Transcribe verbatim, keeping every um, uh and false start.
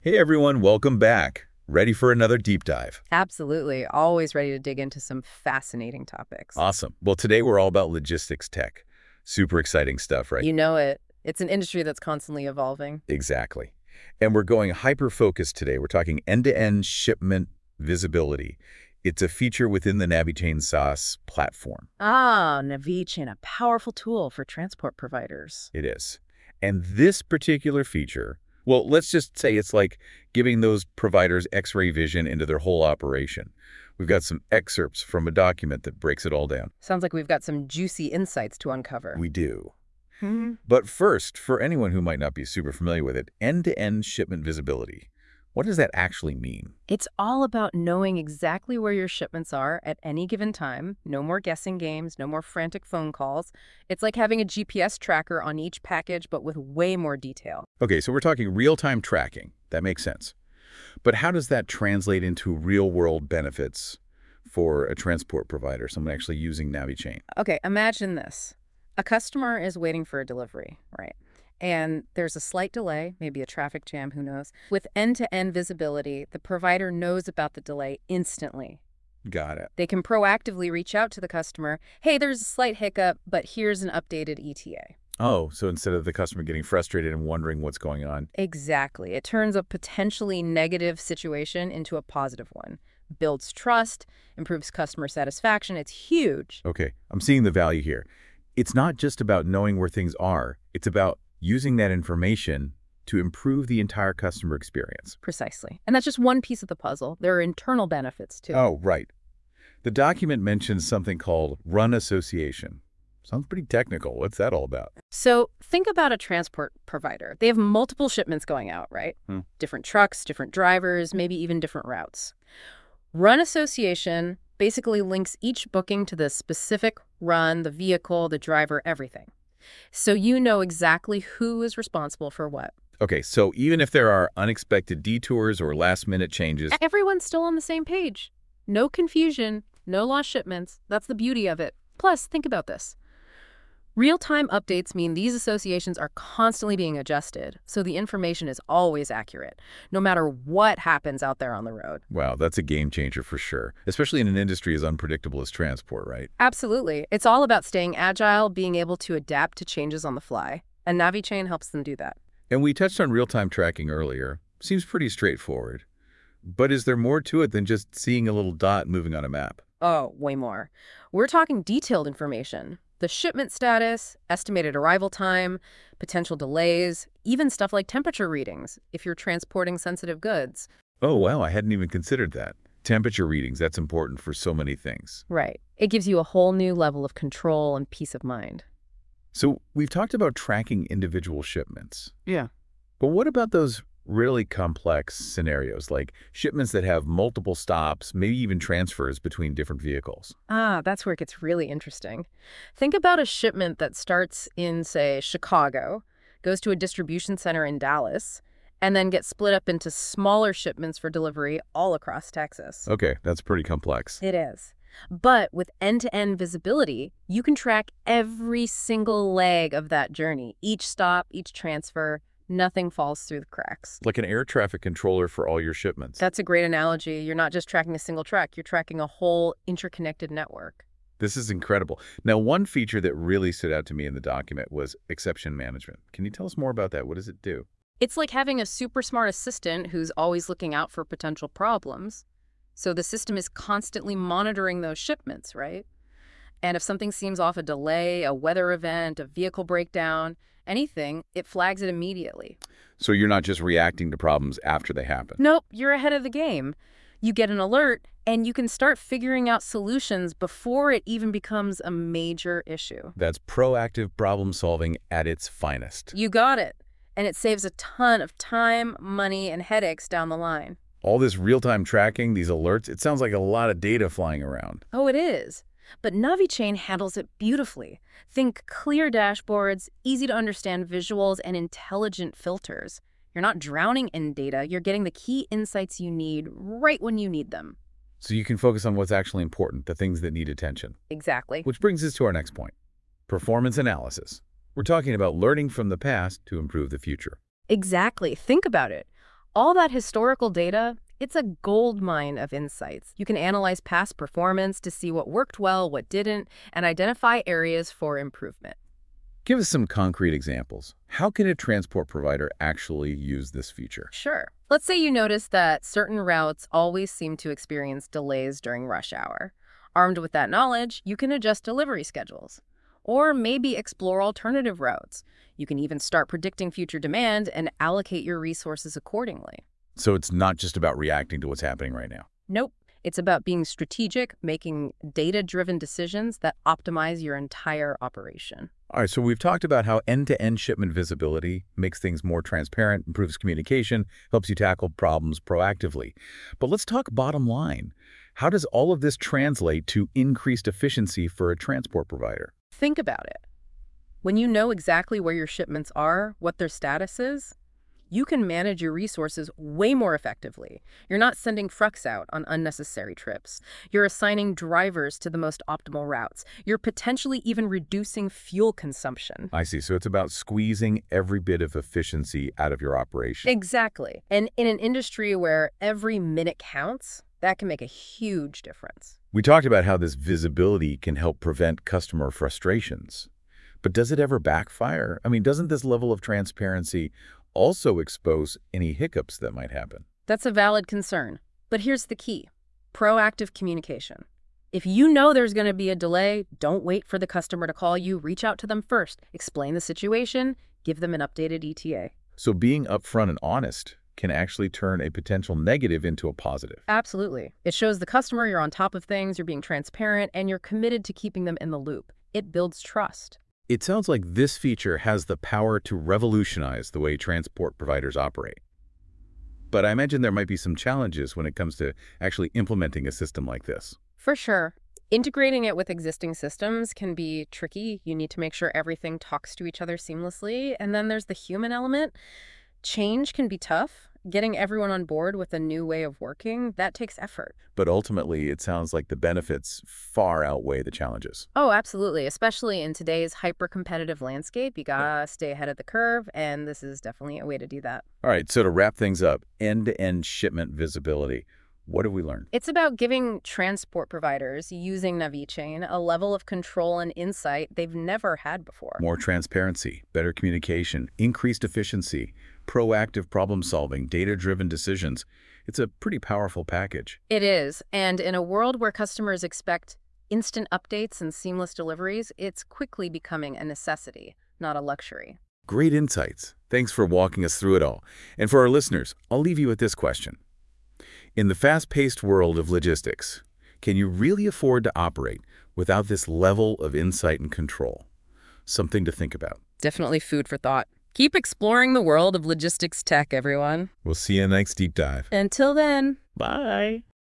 Hey everyone, welcome back. Ready for another deep dive? Absolutely. Always ready to dig into some fascinating topics. Awesome. Well, today we're all about logistics tech. Super exciting stuff, right? You know it. It's an industry that's constantly evolving. Exactly. And we're going hyper-focused today. We're talking end-to-end shipment visibility. It's a feature within the Navichain SaaS platform. Ah, Navichain, a powerful tool for transport providers. It is. And this particular feature, well, let's just say it's like giving those providers X-ray vision into their whole operation. We've got some excerpts from a document that breaks it all down. Sounds like we've got some juicy insights to uncover. We do. Hmm. But first, for anyone who might not be super familiar with it, end-to-end shipment visibility. What does that actually mean? It's all about knowing exactly where your shipments are at any given time. No more guessing games, no more frantic phone calls. It's like having a G P S tracker on each package, but with way more detail. Okay, so we're talking real-time tracking. That makes sense. But how does that translate into real-world benefits for a transport provider, someone actually using Navichain? Okay, imagine this. A customer is waiting for a delivery, right? And there's a slight delay, maybe a traffic jam, who knows. With end-to-end visibility, the provider knows about the delay instantly. Got it. They can proactively reach out to the customer, hey, there's a slight hiccup, but here's an updated E T A. Oh, so instead of the customer getting frustrated and wondering what's going on. Exactly. It turns a potentially negative situation into a positive one. Builds trust, improves customer satisfaction. It's huge. Okay, I'm seeing the value here. It's not just about knowing where things are. It's about using that information to improve the entire customer experience. Precisely. And that's just one piece of the puzzle. There are internal benefits, too. Oh, right. The document mentions something called run association. Sounds pretty technical. What's that all about? So think about a transport provider. They have multiple shipments going out, right? Hmm. Different trucks, different drivers, maybe even different routes. Run association basically links each booking to the specific run, the vehicle, the driver, everything. So you know exactly who is responsible for what. Okay, so even if there are unexpected detours or last-minute changes... Everyone's still on the same page. No confusion, no lost shipments. That's the beauty of it. Plus, think about this. Real-time updates mean these associations are constantly being adjusted, so the information is always accurate, no matter what happens out there on the road. Wow, that's a game changer for sure, especially in an industry as unpredictable as transport, right? Absolutely. It's all about staying agile, being able to adapt to changes on the fly, and Navichain helps them do that. And we touched on real-time tracking earlier. Seems pretty straightforward. But is there more to it than just seeing a little dot moving on a map? Oh, way more. We're talking detailed information. The shipment status, estimated arrival time, potential delays, even stuff like temperature readings if you're transporting sensitive goods. Oh, wow, I hadn't even considered that. Temperature readings, that's important for so many things. Right. It gives you a whole new level of control and peace of mind. So we've talked about tracking individual shipments. Yeah. But what about those really complex scenarios, like shipments that have multiple stops, maybe even transfers between different vehicles? Ah, that's where it gets really interesting. Think about a shipment that starts in, say, Chicago, goes to a distribution center in Dallas, and then gets split up into smaller shipments for delivery all across Texas. Okay, that's pretty complex. It is. But with end-to-end visibility, you can track every single leg of that journey, each stop, each transfer. Nothing falls through the cracks. Like an air traffic controller for all your shipments. That's a great analogy. You're not just tracking a single track, you're tracking a whole interconnected network. This is incredible. Now, one feature that really stood out to me in the document was exception management. Can you tell us more about that? What does it do? It's like having a super smart assistant who's always looking out for potential problems. So the system is constantly monitoring those shipments, right? And if something seems off, a delay, a weather event, a vehicle breakdown, anything, it flags it immediately. So you're not just reacting to problems after they happen. Nope, you're ahead of the game. You get an alert, and you can start figuring out solutions before it even becomes a major issue. That's proactive problem solving at its finest. You got it. And it saves a ton of time, money, and headaches down the line. All this real-time tracking, these alerts, it sounds like a lot of data flying around. Oh, it is. But Navichain handles it beautifully. Think clear dashboards, easy-to-understand visuals, and intelligent filters. You're not drowning in data. You're getting the key insights you need right when you need them. So you can focus on what's actually important, the things that need attention. Exactly. Which brings us to our next point, performance analysis. We're talking about learning from the past to improve the future. Exactly. Think about it. All that historical data, it's a gold mine of insights. You can analyze past performance to see what worked well, what didn't, and identify areas for improvement. Give us some concrete examples. How can a transport provider actually use this feature? Sure. Let's say you notice that certain routes always seem to experience delays during rush hour. Armed with that knowledge, you can adjust delivery schedules. Or maybe explore alternative routes. You can even start predicting future demand and allocate your resources accordingly. So it's not just about reacting to what's happening right now. Nope. It's about being strategic, making data-driven decisions that optimize your entire operation. All right, so we've talked about how end-to-end shipment visibility makes things more transparent, improves communication, helps you tackle problems proactively. But let's talk bottom line. How does all of this translate to increased efficiency for a transport provider? Think about it. When you know exactly where your shipments are, what their status is, you can manage your resources way more effectively. You're not sending trucks out on unnecessary trips. You're assigning drivers to the most optimal routes. You're potentially even reducing fuel consumption. I see. So it's about squeezing every bit of efficiency out of your operation. Exactly. And in an industry where every minute counts, that can make a huge difference. We talked about how this visibility can help prevent customer frustrations. But does it ever backfire? I mean, doesn't this level of transparency also expose any hiccups that might happen? That's a valid concern. But here's the key. Proactive communication. If you know there's going to be a delay, don't wait for the customer to call you. Reach out to them first. Explain the situation. Give them an updated E T A. So being upfront and honest can actually turn a potential negative into a positive. Absolutely. It shows the customer you're on top of things, you're being transparent, and you're committed to keeping them in the loop. It builds trust. It sounds like this feature has the power to revolutionize the way transport providers operate. But I imagine there might be some challenges when it comes to actually implementing a system like this. For sure. Integrating it with existing systems can be tricky. You need to make sure everything talks to each other seamlessly. And then there's the human element. Change can be tough. Getting everyone on board with a new way of working, that takes effort. But ultimately, it sounds like the benefits far outweigh the challenges. Oh, absolutely. Especially in today's hyper-competitive landscape, you gotta stay ahead of the curve, and this is definitely a way to do that. All right, so to wrap things up, end-to-end shipment visibility. What have we learned? It's about giving transport providers using NaviChain a level of control and insight they've never had before. More transparency, better communication, increased efficiency, proactive problem solving, data-driven decisions. It's a pretty powerful package. It is, and in a world where customers expect instant updates and seamless deliveries, it's quickly becoming a necessity, not a luxury. Great insights. Thanks for walking us through it all. And for our listeners, I'll leave you with this question. In the fast-paced world of logistics, can you really afford to operate without this level of insight and control? Something to think about. Definitely food for thought. Keep exploring the world of logistics tech, everyone. We'll see you next deep dive. Until then. Bye.